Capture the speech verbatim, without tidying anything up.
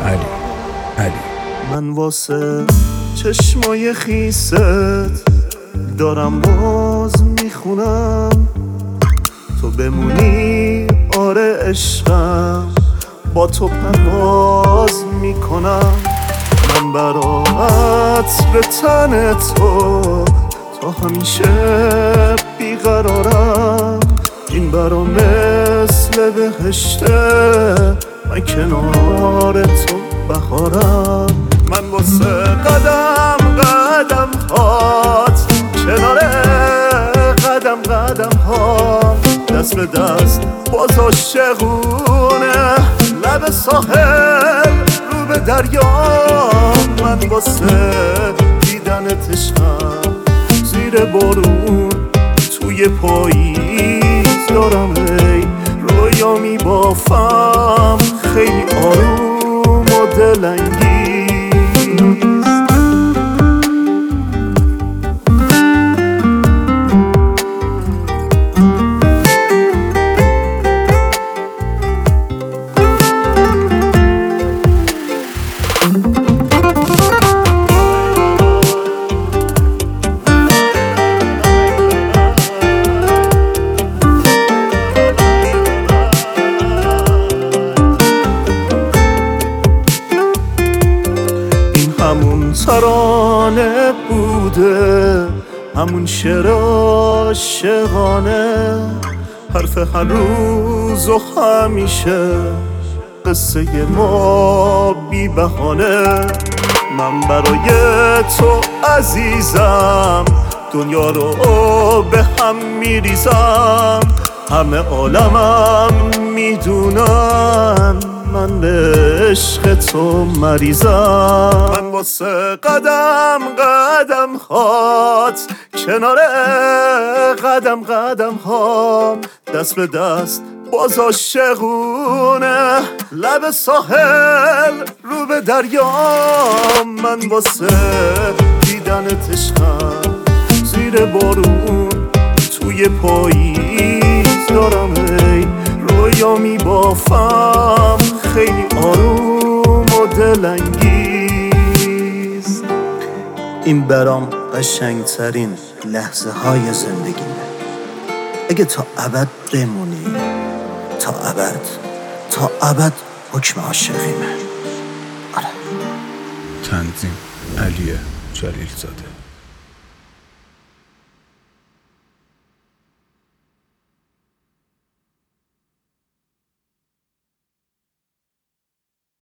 علی علی من واسه چشمای خیست دارم باز میخونم، تو بمونی آره عشقم، با تو پرواز میکنم. من برات به تن تو تا همیشه بیقرارم، این برا مثل بهشته، من کنار تو بهارم. من واسه قدم قدم هات، کنار قدم قدم ها، دست به دست باز عاشقونه، لب ساحل رو به دریا. من واسه دیدنت عشقم، زیر بارون توی پاییز دارم ای رویا میبافم، خیلی آروم و دلنگیز. همون ترانه بوده، همون شعر عاشقانه، حرف هر روز و همیشه، قصه ما بی بهانه. من برای تو عزیزم، دنیا رو به هم میریزم، همه عالمم میدونن من به عشق تو مریضم. من واسه قدم قدم هات، کنار قدم قدم هام، دست به دست باز عاشقونه، لب ساحل رو به دریا. من واسه دیدنت عشقم، زیر بارون توی پاییز دارم ای رویا میبافم، خیلی آروم و دلنگیز. این برام قشنگترین لحظه های زندگیمه، اگه تا ابد بمونی، تا ابد تا ابد حکم عاشقیمه. آره. تنظیم علی جلیل زاده.